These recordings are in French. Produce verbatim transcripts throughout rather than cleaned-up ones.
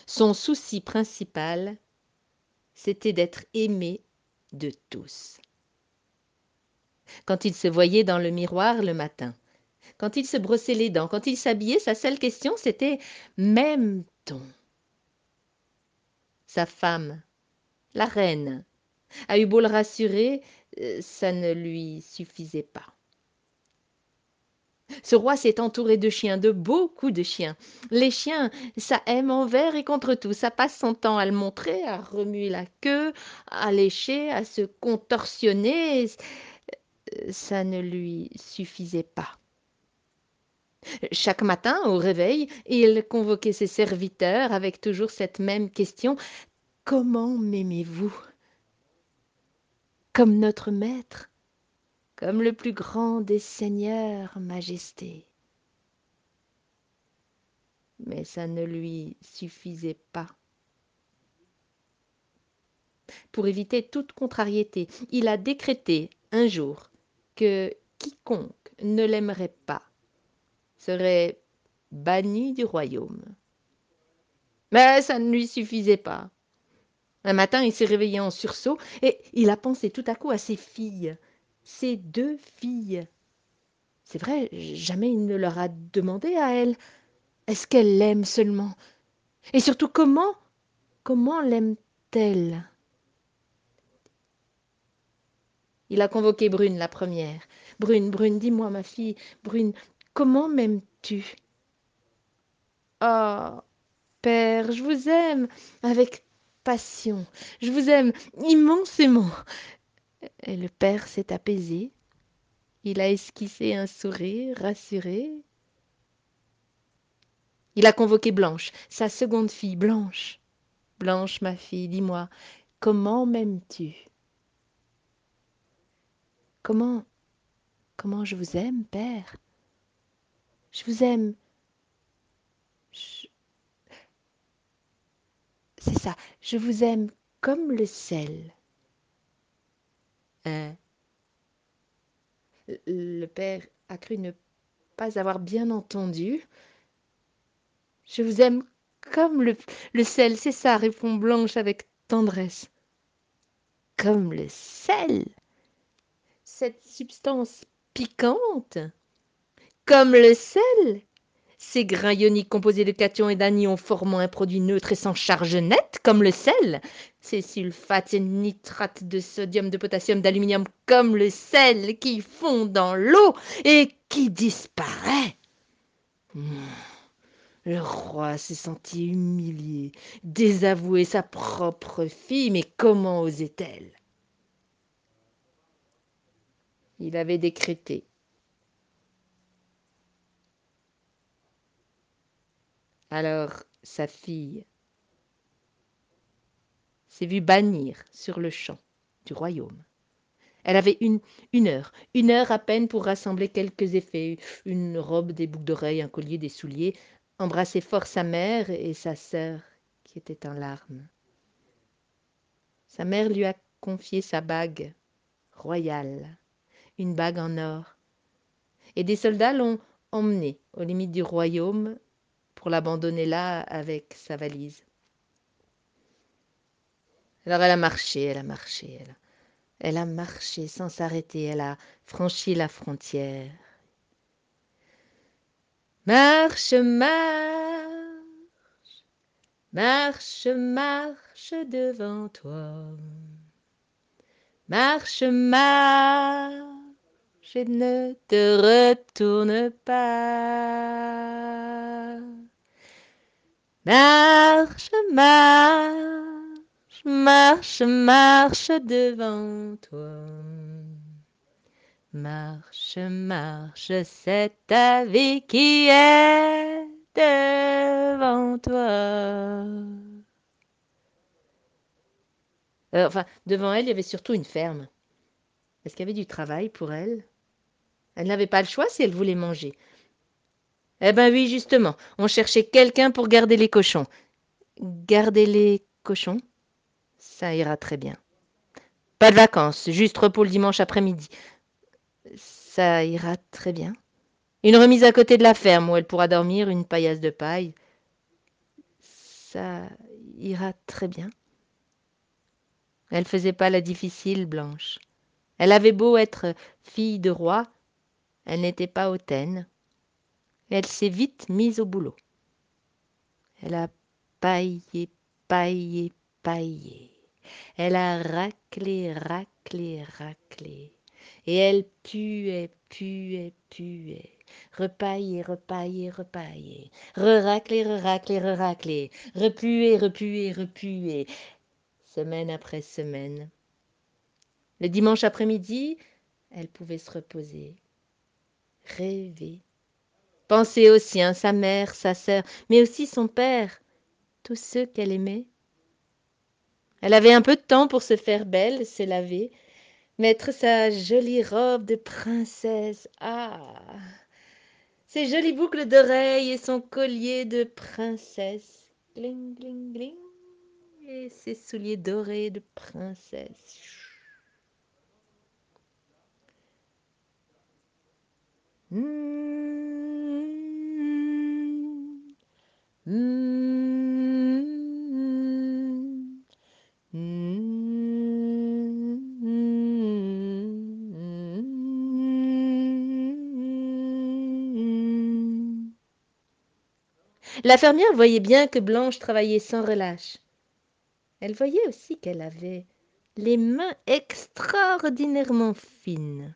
Son souci principal, c'était d'être aimé de tous. Quand il se voyait dans le miroir le matin, quand il se brossait les dents, quand il s'habillait, sa seule question, c'était « m'aime-t-on » Sa femme, la reine, a eu beau le rassurer, euh, ça ne lui suffisait pas. Ce roi s'est entouré de chiens, de beaucoup de chiens. Les chiens, ça aime envers et contre tout. Ça passe son temps à le montrer, à remuer la queue, à lécher, à se contorsionner. Ça ne lui suffisait pas. Chaque matin, au réveil, il convoquait ses serviteurs avec toujours cette même question. « Comment m'aimez-vous » Comme notre maître, comme le plus grand des seigneurs, majesté. Mais ça ne lui suffisait pas. Pour éviter toute contrariété, il a décrété un jour que quiconque ne l'aimerait pas serait banni du royaume. Mais ça ne lui suffisait pas. Un matin, il s'est réveillé en sursaut et il a pensé tout à coup à ses filles, ses deux filles. C'est vrai, jamais il ne leur a demandé à elles. Est-ce qu'elle l'aime seulement? Et surtout, comment, comment l'aime-t-elle? Il a convoqué Brune, la première. « Brune, Brune, dis-moi, ma fille, Brune, comment m'aimes-tu » ? « Oh, père, je vous aime avec passion, je vous aime immensément. » Et le père s'est apaisé. Il a esquissé un sourire rassuré. Il a convoqué Blanche, sa seconde fille, Blanche. « Blanche, ma fille, dis-moi, comment m'aimes-tu » ? « Comment, comment je vous aime, père. Je vous aime. Je... C'est ça, je vous aime comme le sel. » Hein? Le père a cru ne pas avoir bien entendu. « Je vous aime comme le, le sel, c'est ça, répond Blanche avec tendresse. »« Comme le sel? Cette substance piquante? Comme le sel? Ces grains ioniques composés de cations et d'anions formant un produit neutre et sans charge nette, comme le sel? Ces sulfates et nitrates de sodium, de potassium, d'aluminium, comme le sel, qui fond dans l'eau et qui disparaît. Mmh. » Le roi s'est senti humilié, désavoué, sa propre fille, mais comment osait-elle? Il avait décrété. Alors sa fille s'est vue bannir sur le champ du royaume. Elle avait une, une heure, une heure à peine pour rassembler quelques effets, une robe, des boucles d'oreilles, un collier, des souliers, embrasser fort sa mère et sa sœur qui était en larmes. Sa mère lui a confié sa bague royale, une bague en or, et des soldats l'ont emmenée aux limites du royaume pour l'abandonner là avec sa valise. Alors elle a marché, elle a marché, elle a, elle a marché sans s'arrêter, elle a franchi la frontière. Marche, marche, marche, marche devant toi. Marche, marche, et ne te retourne pas. Marche, marche, marche, marche devant toi. Marche, marche, c'est ta vie qui est devant toi. Euh, enfin, devant elle, il y avait surtout une ferme. Est-ce qu'il y avait du travail pour elle? Elle n'avait pas le choix si elle voulait manger. Eh ben oui, justement, on cherchait quelqu'un pour garder les cochons. Garder les cochons, ça ira très bien. Pas de vacances, juste repos le dimanche après-midi. Ça ira très bien. Une remise à côté de la ferme où elle pourra dormir, une paillasse de paille. ça ira très bien. Elle faisait pas la difficile, Blanche. Elle avait beau être fille de roi, elle n'était pas hautaine. Elle s'est vite mise au boulot. Elle a paillé, paillé, paillé. Elle a raclé, raclé, raclé. Et elle puait, puait, puait. Repaillé, repaillé, repaillé. Re-raclé, re-raclé, re-raclé. Repuer, repuer, repuer. Semaine après semaine. Le dimanche après-midi, elle pouvait se reposer, rêver, penser aux siens, sa mère, sa sœur, mais aussi son père, tous ceux qu'elle aimait. Elle avait un peu de temps pour se faire belle, se laver, mettre sa jolie robe de princesse. Ah, ses jolies boucles d'oreilles et son collier de princesse. Gling, gling, gling. Et ses souliers dorés de princesse. Mmh. Mmh. Mmh. La fermière voyait bien que Blanche travaillait sans relâche. Elle voyait aussi qu'elle avait les mains extraordinairement fines.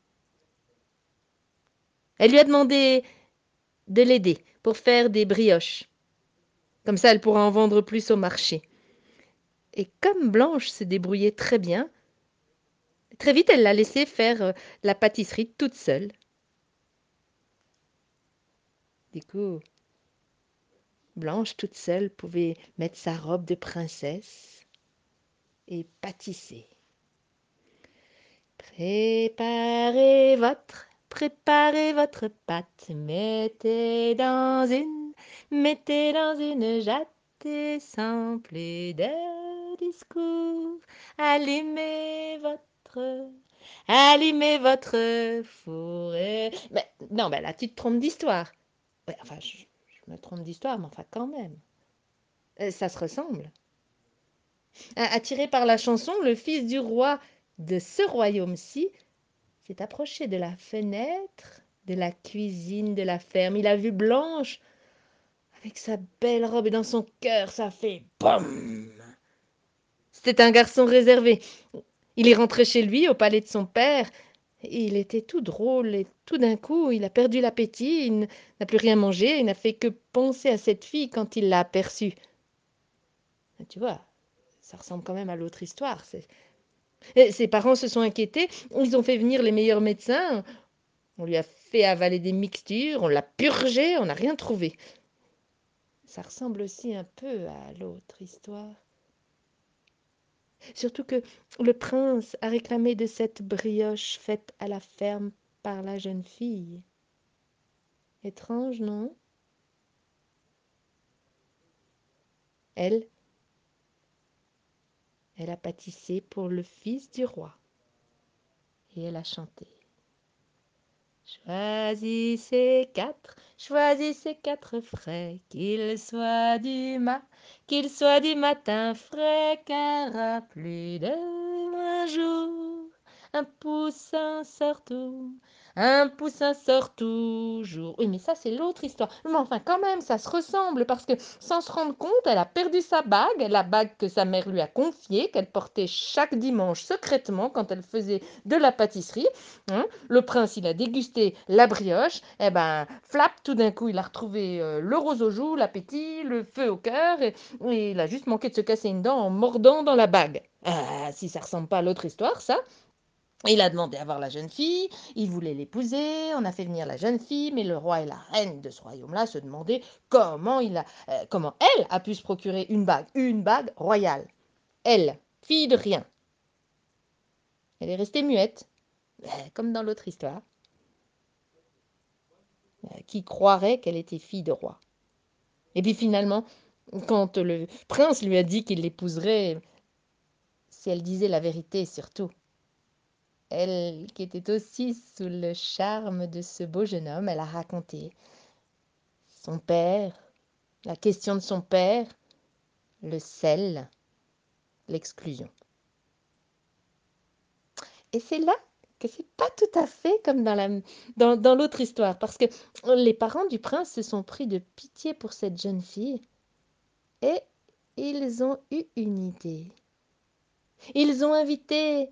Elle lui a demandé de l'aider pour faire des brioches. Comme ça, elle pourra en vendre plus au marché. Et comme Blanche se débrouillait très bien, très vite, elle l'a laissée faire la pâtisserie toute seule. Du coup, Blanche, toute seule, pouvait mettre sa robe de princesse et pâtisser. Préparez votre, préparez votre pâte, mettez dans une, mettez dans une jatte et sans plus de discours, allumez votre, allumez votre four. Et... Mais, non, ben là, tu te trompes d'histoire. Ouais, enfin, je, je me trompe d'histoire, mais enfin, quand même. Euh, ça se ressemble. Attiré par la chanson, le fils du roi de ce royaume-ci s'est approché de la fenêtre de la cuisine de la ferme. Il a vu Blanche avec sa belle robe et dans son cœur, ça fait BOUM! C'était un garçon réservé. Il est rentré chez lui, au palais de son père. Et il était tout drôle et tout d'un coup, il a perdu l'appétit, il n'a plus rien mangé, il n'a fait que penser à cette fille quand il l'a aperçue. Tu vois, ça ressemble quand même à l'autre histoire. Et ses parents se sont inquiétés, ils ont fait venir les meilleurs médecins, on lui a fait avaler des mixtures, on l'a purgé, on n'a rien trouvé. Ça ressemble aussi un peu à l'autre histoire. Surtout que le prince a réclamé de cette brioche faite à la ferme par la jeune fille. Étrange, non? Elle, elle a pâtissé pour le fils du roi. Et elle a chanté. Choisissez quatre, choisissez quatre frais, qu'ils soient du mat, qu'ils soient du matin frais, car à plus d'un jour, un poussin sort tout, un poussin sort toujours. Oui, mais ça, c'est l'autre histoire. Mais enfin, quand même, ça se ressemble, parce que sans se rendre compte, elle a perdu sa bague, la bague que sa mère lui a confiée, qu'elle portait chaque dimanche secrètement quand elle faisait de la pâtisserie. Hein, le prince, il a dégusté la brioche, et ben, flap, tout d'un coup, il a retrouvé euh, le rose aux joues, l'appétit, le feu au cœur, et, et il a juste manqué de se casser une dent en mordant dans la bague. Ah, si ça ressemble pas à l'autre histoire, ça. Il a demandé à voir la jeune fille, il voulait l'épouser, on a fait venir la jeune fille, mais le roi et la reine de ce royaume-là se demandaient comment, il a, euh, comment elle a pu se procurer une bague, une bague royale. Elle, fille de rien. Elle est restée muette, comme dans l'autre histoire. Qui croirait qu'elle était fille de roi. Et puis finalement, quand le prince lui a dit qu'il l'épouserait, si elle disait la vérité surtout, elle qui était aussi sous le charme de ce beau jeune homme, elle a raconté son père, la question de son père, le sel, l'exclusion. Et c'est là que c'est pas tout à fait comme dans la dans dans l'autre histoire, parce que les parents du prince se sont pris de pitié pour cette jeune fille et ils ont eu une idée. Ils ont invité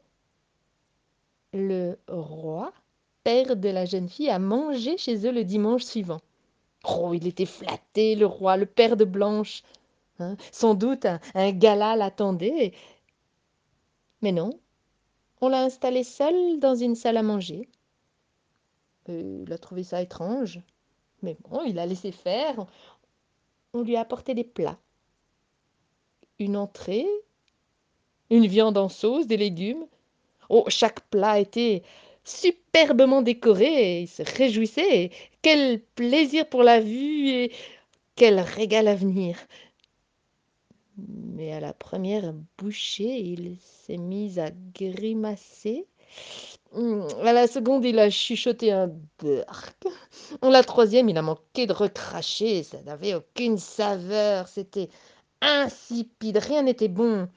le roi, père de la jeune fille, à manger chez eux le dimanche suivant. Oh, il était flatté, le roi, le père de Blanche. Hein. Sans doute un, un gala l'attendait. Mais non, on l'a installé seul dans une salle à manger. Euh, il a trouvé ça étrange. Mais bon, il a laissé faire. On lui a apporté des plats. Une entrée, une viande en sauce, des légumes. Oh, chaque plat était superbement décoré et il se réjouissait. Et quel plaisir pour la vue et quel régal à venir. Mais à la première bouchée, il s'est mis à grimacer. Hum, À la seconde, il a chuchoté un burk. La troisième, il a manqué de recracher. Ça n'avait aucune saveur. C'était insipide. Rien n'était bon.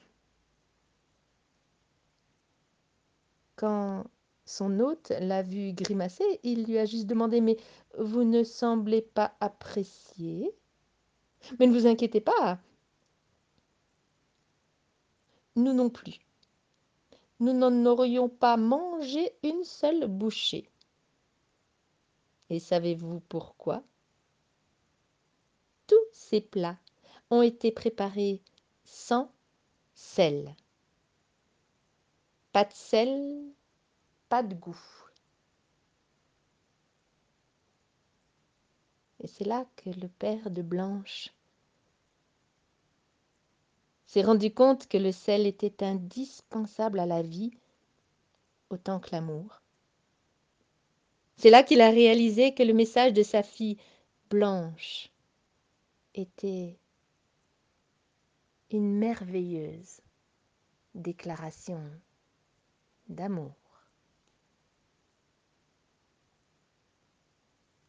Quand son hôte l'a vu grimacer, il lui a juste demandé: Mais vous ne semblez pas apprécier? Mais ne vous inquiétez pas, nous non plus. Nous n'en aurions pas mangé une seule bouchée. Et savez-vous pourquoi? Tous ces plats ont été préparés sans sel. Pas de sel, pas de goût. Et c'est là que le père de Blanche s'est rendu compte que le sel était indispensable à la vie autant que l'amour. C'est là qu'il a réalisé que le message de sa fille Blanche était une merveilleuse déclaration d'amour.